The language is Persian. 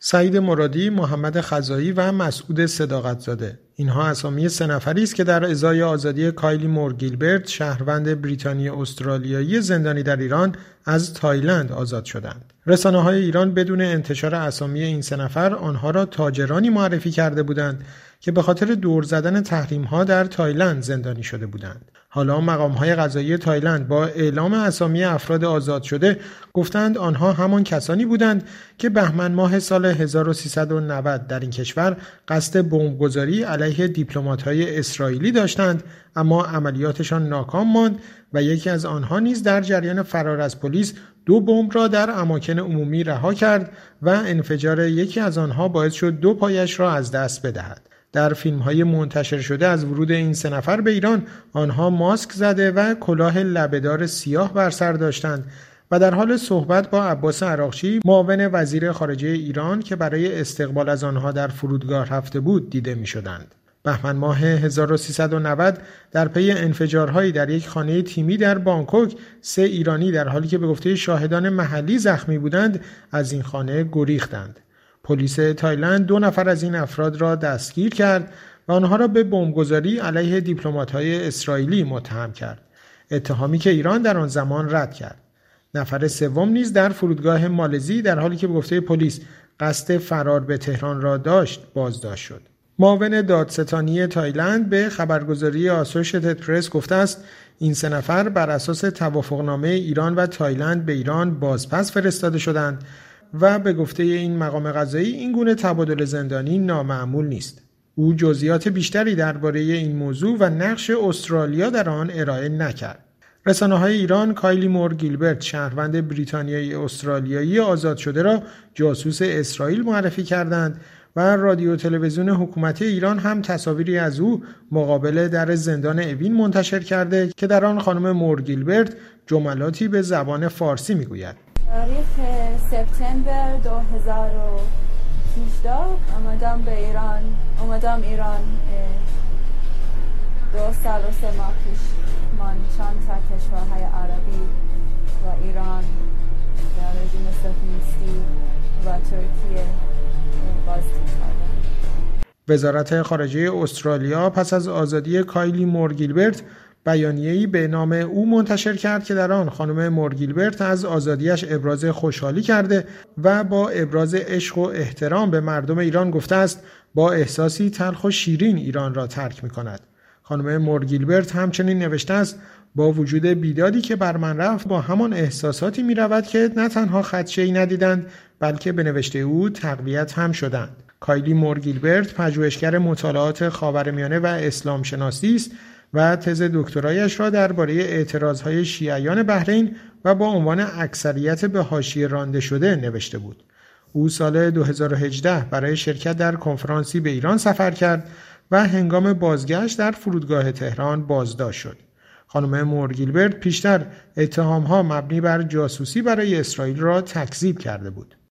سعید مرادی، محمد خزایی و مسعود صداقت‌زاده. اینها اسامی 3 نفری است که در ازای آزادی کایلی مور گیلبرت، شهروند بریتانیایی استرالیایی زندانی در ایران، از تایلند آزاد شدند. رسانه‌های ایران بدون انتشار اسامی این 3 نفر آنها را تاجرانی معرفی کرده بودند که به خاطر دور زدن تحریم‌ها در تایلند زندانی شده بودند. حالا مقام‌های قضایی تایلند با اعلام اسامی افراد آزاد شده گفتند آنها همان کسانی بودند که بهمن ماه سال 1390 در این کشور قصد بمبگذاری علیه دیپلمات‌های اسرائیلی داشتند، اما عملیاتشان ناکام ماند و یکی از آنها نیز در جریان فرار از پلیس 2 بمب را در اماکن عمومی رها کرد و انفجار یکی از آنها باعث شد 2 پایش را از دست بدهد. در فیلم‌های منتشر شده از ورود این 3 نفر به ایران، آنها ماسک زده و کلاه لبه‌دار سیاه بر سر داشتند و در حال صحبت با عباس عراقچی، معاون وزیر خارجه ایران که برای استقبال از آنها در فرودگاه رفته بود، دیده می‌شدند. بهمن ماه 1390 در پی انفجارهایی در یک خانه تیمی در بانکوک، 3 ایرانی در حالی که به گفته شاهدان محلی زخمی بودند از این خانه گریختند. پلیس تایلند 2 نفر از این افراد را دستگیر کرد و آنها را به بمبگذاری علیه دیپلمات‌های اسرائیلی متهم کرد، اتهامی که ایران در آن زمان رد کرد. نفر سوم نیز در فرودگاه مالزی در حالی که به گفته پلیس قصد فرار به تهران را داشت بازداشت شد. معاون دادستانی تایلند به خبرگزاری آسوشیتد پرس گفته است این 3 نفر بر اساس توافقنامه ایران و تایلند به ایران بازپس فرستاده شدند و به گفته این مقام قضایی این گونه تبادل زندانی نامعمول نیست. او جزئیات بیشتری درباره این موضوع و نقش استرالیا در آن ارائه نکرد. رسانه‌های ایران کایلی مور گیلبرت، شهروند بریتانیایی استرالیایی آزاد شده را جاسوس اسرائیل معرفی کردند و رادیو تلویزیون حکومتی ایران هم تصاویری از او مقابل در زندان اوین منتشر کرده که در آن خانم مور گیلبرت جملاتی به زبان فارسی میگوید. تاریخ سپتامبر 2018 اومدم ایران 2 سال و 3 ماه پیش. من چند تا کشورهای عربی و ایران در رژیم صهیونیستی و ترکیه بازدید کردم. وزارت خارجه استرالیا پس از آزادی کایلی مور گیلبرت بیانیه‌ای به نام او منتشر کرد که در آن خانم مور گیلبرت از آزادیش ابراز خوشحالی کرده و با ابراز عشق و احترام به مردم ایران گفته است با احساسی تلخ و شیرین ایران را ترک می‌کند. خانم مور گیلبرت همچنین نوشته است با وجود بیدادی که بر من رفت با همان احساساتی می‌رود که نه تنها خدشه‌ای ندیدند بلکه به نوشته او تقویت هم شدند. کایلی مور گیلبرت پژوهشگر مطالعات خاورمیانه و اسلام شناسی است و تز دکترایش را درباره اعتراضهای شیعیان بحرین و با عنوان اکثریت به حاشیه رانده شده نوشته بود. او سال 2018 برای شرکت در کنفرانسی به ایران سفر کرد و هنگام بازگشت در فرودگاه تهران بازداشت شد. خانم مور گیلبرت پیشتر اتهام‌ها مبنی بر جاسوسی برای اسرائیل را تکذیب کرده بود.